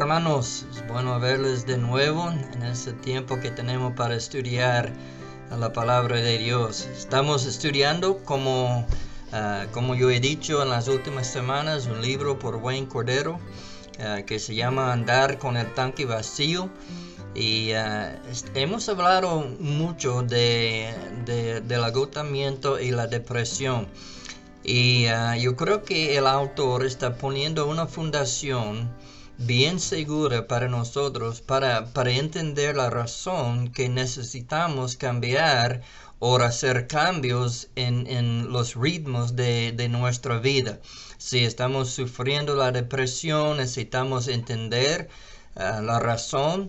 hermanos, es bueno verles de nuevo en este tiempo que tenemos para estudiar la palabra de Dios. Estamos estudiando, como yo he dicho en las últimas semanas, un libro por Wayne Cordeiro que se llama Andar con el tanque vacío. Y hemos hablado mucho del agotamiento y la depresión. Y yo creo que el autor está poniendo una fundación bien segura para nosotros para entender la razón que necesitamos cambiar o hacer cambios en los ritmos de nuestra vida. Si estamos sufriendo la depresión, necesitamos entender la razón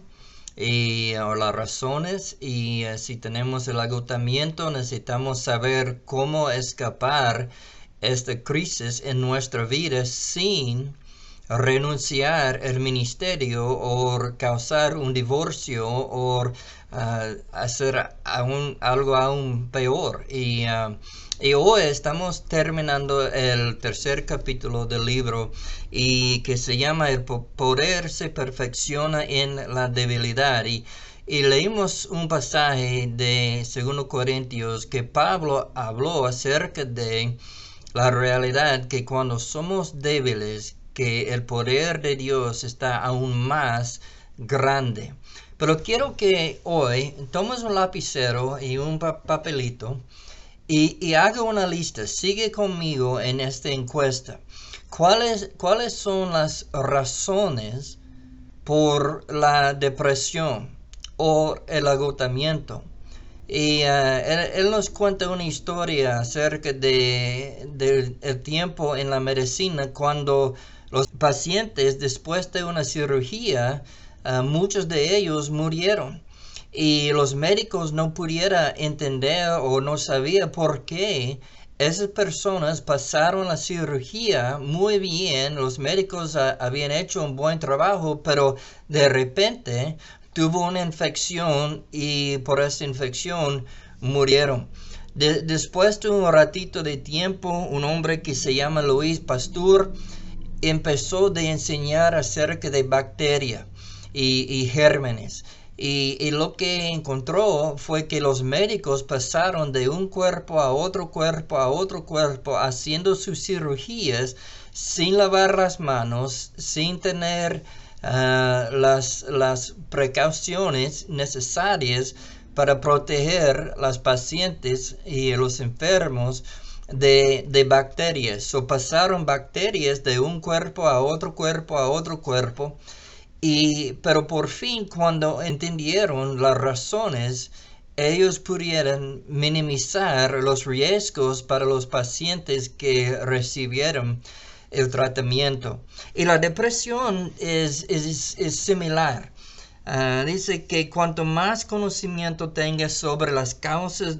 o las razones, y si tenemos el agotamiento, necesitamos saber cómo escapar esta crisis en nuestra vida sin renunciar al ministerio o causar un divorcio o hacer algo aún peor. Y hoy estamos terminando el tercer capítulo del libro, y que se llama El poder se perfecciona en la debilidad. Y leímos un pasaje de 2 Corintios que Pablo habló acerca de la realidad que cuando somos débiles, que el poder de Dios está aún más grande. Pero quiero que hoy tomes un lapicero y un papelito y haga una lista. Sigue conmigo en esta encuesta. ¿Cuáles son las razones por la depresión o el agotamiento? Y él nos cuenta una historia acerca del tiempo en la medicina cuando los pacientes, después de una cirugía, muchos de ellos murieron. Y los médicos no pudieron entender o no sabían por qué esas personas pasaron la cirugía muy bien. Los médicos habían hecho un buen trabajo, pero de repente tuvo una infección y por esa infección murieron. Después de un ratito de tiempo, un hombre que se llama Louis Pasteur empezó a enseñar acerca de bacterias y gérmenes. Y lo que encontró fue que los médicos pasaron de un cuerpo a otro cuerpo haciendo sus cirugías sin lavar las manos, sin tener las precauciones necesarias para proteger a los pacientes y a los enfermos de bacterias. Pasaron bacterias de un cuerpo a otro cuerpo. Pero por fin, cuando entendieron las razones, ellos pudieron minimizar los riesgos para los pacientes que recibieron el tratamiento. Y la depresión es similar. Dice que cuanto más conocimiento tengas sobre las causas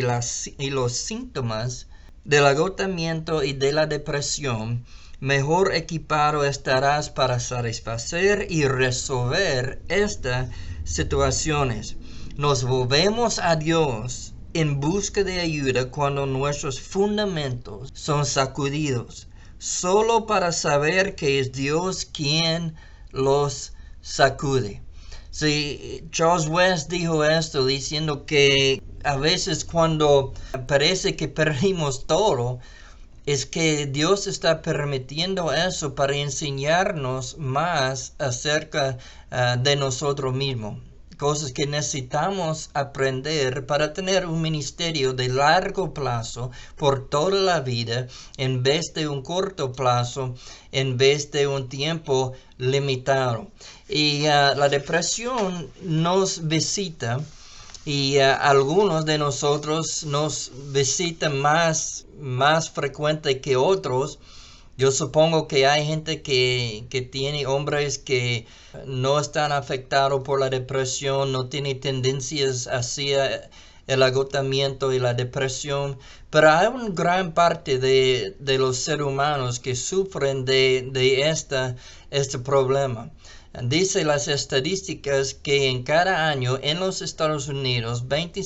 y los síntomas del agotamiento y de la depresión, mejor equipado estarás para satisfacer y resolver estas situaciones. Nos volvemos a Dios en busca de ayuda cuando nuestros fundamentos son sacudidos, solo para saber que es Dios quien los sacude. Sí, Charles West dijo esto, diciendo que a veces cuando parece que perdimos todo, es que Dios está permitiendo eso para enseñarnos más acerca de nosotros mismos. Cosas que necesitamos aprender para tener un ministerio de largo plazo por toda la vida, en vez de un corto plazo, en vez de un tiempo limitado. Y la depresión nos visita, y algunos de nosotros nos visitan más frecuente que otros. Yo supongo que hay gente que tiene hombres que no están afectados por la depresión, no tienen tendencias hacia el agotamiento y la depresión, pero hay una gran parte de los seres humanos que sufren de este problema. Dice las estadísticas que en cada año en los Estados Unidos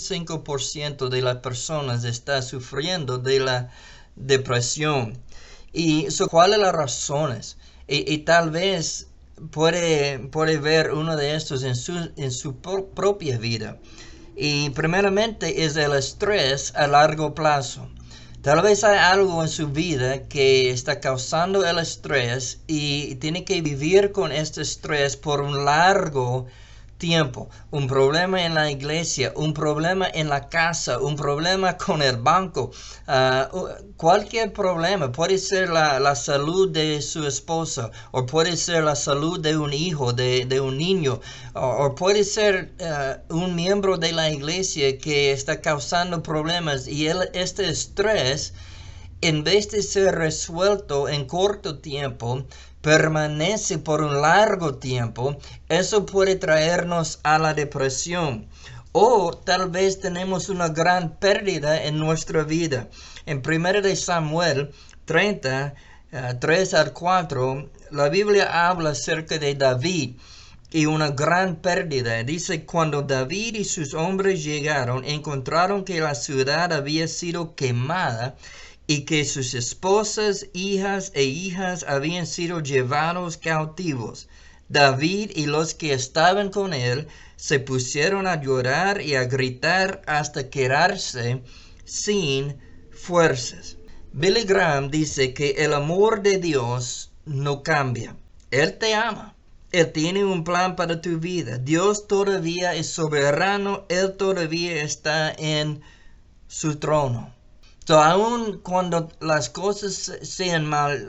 25% de las personas está sufriendo de la depresión. ¿Y cuáles son las razones? Y tal vez puede ver uno de estos en su propia vida. Y primeramente es el estrés a largo plazo. Tal vez hay algo en su vida que está causando el estrés y tiene que vivir con este estrés por un largo tiempo. Un problema en la iglesia, un problema en la casa, un problema con el banco, cualquier problema. Puede ser la salud de su esposa, o puede ser la salud de un hijo, de un niño, o puede ser un miembro de la iglesia que está causando problemas, y este estrés, en vez de ser resuelto en corto tiempo, permanece por un largo tiempo. Eso puede traernos a la depresión. O tal vez tenemos una gran pérdida en nuestra vida. En 1 de Samuel 30, 3 al 4, la Biblia habla acerca de David y una gran pérdida. Dice: cuando David y sus hombres llegaron, encontraron que la ciudad había sido quemada y que sus esposas, hijas e hijas habían sido llevados cautivos. David y los que estaban con él se pusieron a llorar y a gritar hasta quedarse sin fuerzas. Billy Graham dice que el amor de Dios no cambia. Él te ama. Él tiene un plan para tu vida. Dios todavía es soberano. Él todavía está en su trono. Aun cuando las cosas sean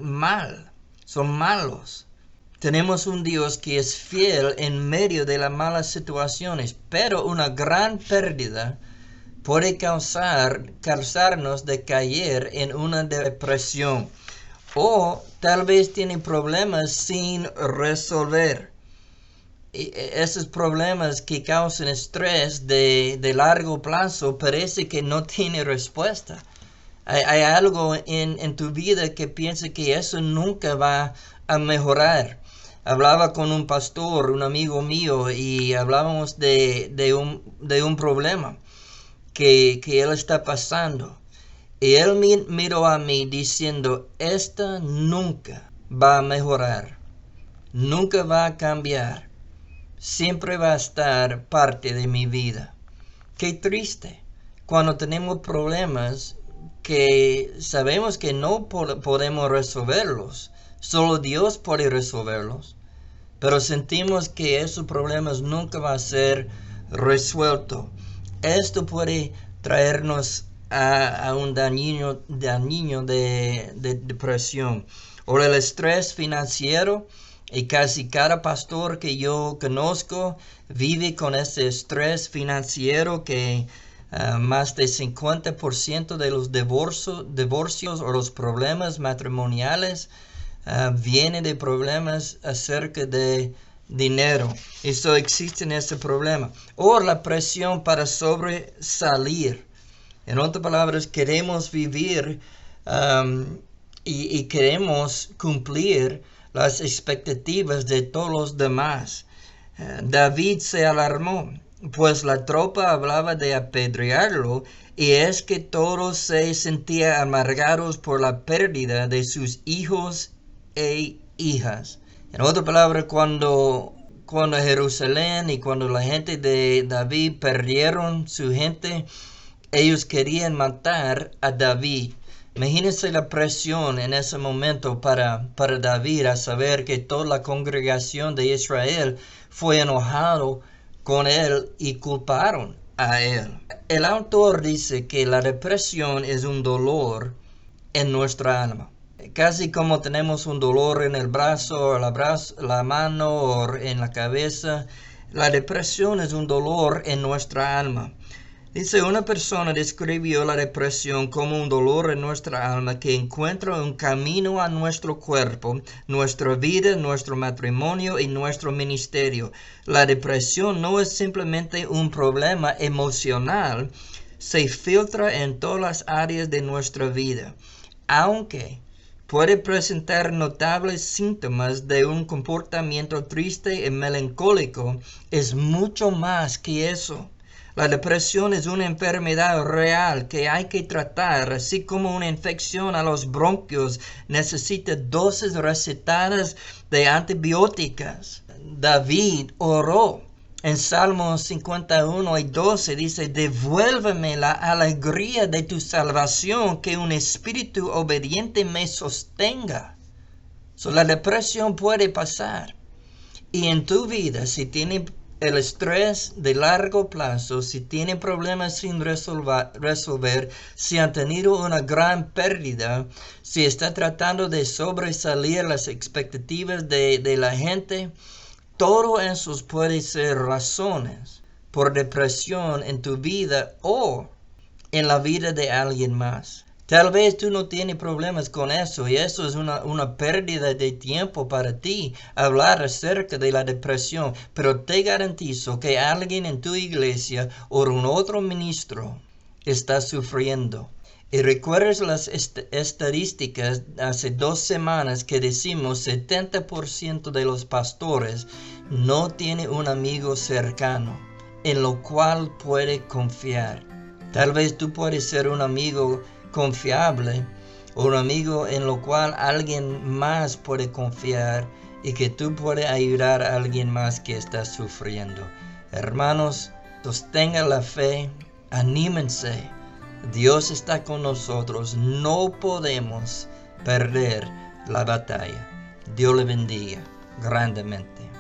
son malos, tenemos un Dios que es fiel en medio de las malas situaciones, pero una gran pérdida puede causarnos de caer en una depresión, o tal vez tiene problemas sin resolver. Y esos problemas que causan estrés de largo plazo parece que no tiene respuesta. Hay algo en tu vida que piensa que eso nunca va a mejorar. Hablaba con un pastor, un amigo mío, y hablábamos de un problema que él está pasando. Y él miró a mí diciendo: esta nunca va a mejorar, nunca va a cambiar, siempre va a estar parte de mi vida. Qué triste cuando tenemos problemas que sabemos que no podemos resolverlos. Solo Dios puede resolverlos. Pero sentimos que esos problemas nunca van a ser resueltos. Esto puede traernos a un daño de depresión. O el estrés financiero. Y casi cada pastor que yo conozco vive con ese estrés financiero que más del 50% de los divorcios o los problemas matrimoniales vienen de problemas acerca de dinero. Eso existe en ese problema. O la presión para sobresalir. En otras palabras, queremos vivir y queremos cumplir las expectativas de todos los demás. David se alarmó, pues la tropa hablaba de apedrearlo, y es que todos se sentían amargados por la pérdida de sus hijos e hijas. En otras palabras, cuando Jerusalén y cuando la gente de David perdieron su gente, ellos querían matar a David. Imagínense la presión en ese momento para David, a saber que toda la congregación de Israel fue enojado con él y culparon a él. El autor dice que la depresión es un dolor en nuestra alma. Casi como tenemos un dolor en el brazo, la mano o en la cabeza, la depresión es un dolor en nuestra alma. Dice: una persona describió la depresión como un dolor en nuestra alma que encuentra un camino a nuestro cuerpo, nuestra vida, nuestro matrimonio y nuestro ministerio. La depresión no es simplemente un problema emocional, se filtra en todas las áreas de nuestra vida. Aunque puede presentar notables síntomas de un comportamiento triste y melancólico, es mucho más que eso. La depresión es una enfermedad real que hay que tratar, así como una infección a los bronquios necesita dosis recetadas de antibióticas. David oró en Salmos 51 y 12, dice, devuélveme la alegría de tu salvación, que un espíritu obediente me sostenga. La depresión puede pasar. Y en tu vida, si tienes el estrés de largo plazo, si tienen problemas sin resolver, si han tenido una gran pérdida, si está tratando de sobresalir las expectativas de la gente, todo eso puede ser razones por depresión en tu vida o en la vida de alguien más. Tal vez tú no tienes problemas con eso y eso es una pérdida de tiempo para ti hablar acerca de la depresión, pero te garantizo que alguien en tu iglesia o un otro ministro está sufriendo. Y recuerdas las estadísticas hace 2 semanas que decimos 70% de los pastores no tiene un amigo cercano en lo cual puede confiar. Tal vez tú puedes ser un amigo confiable o un amigo en lo cual alguien más puede confiar y que tú puedes ayudar a alguien más que está sufriendo. Hermanos, sostengan la fe, anímense. Dios está con nosotros, no podemos perder la batalla. Dios le bendiga grandemente.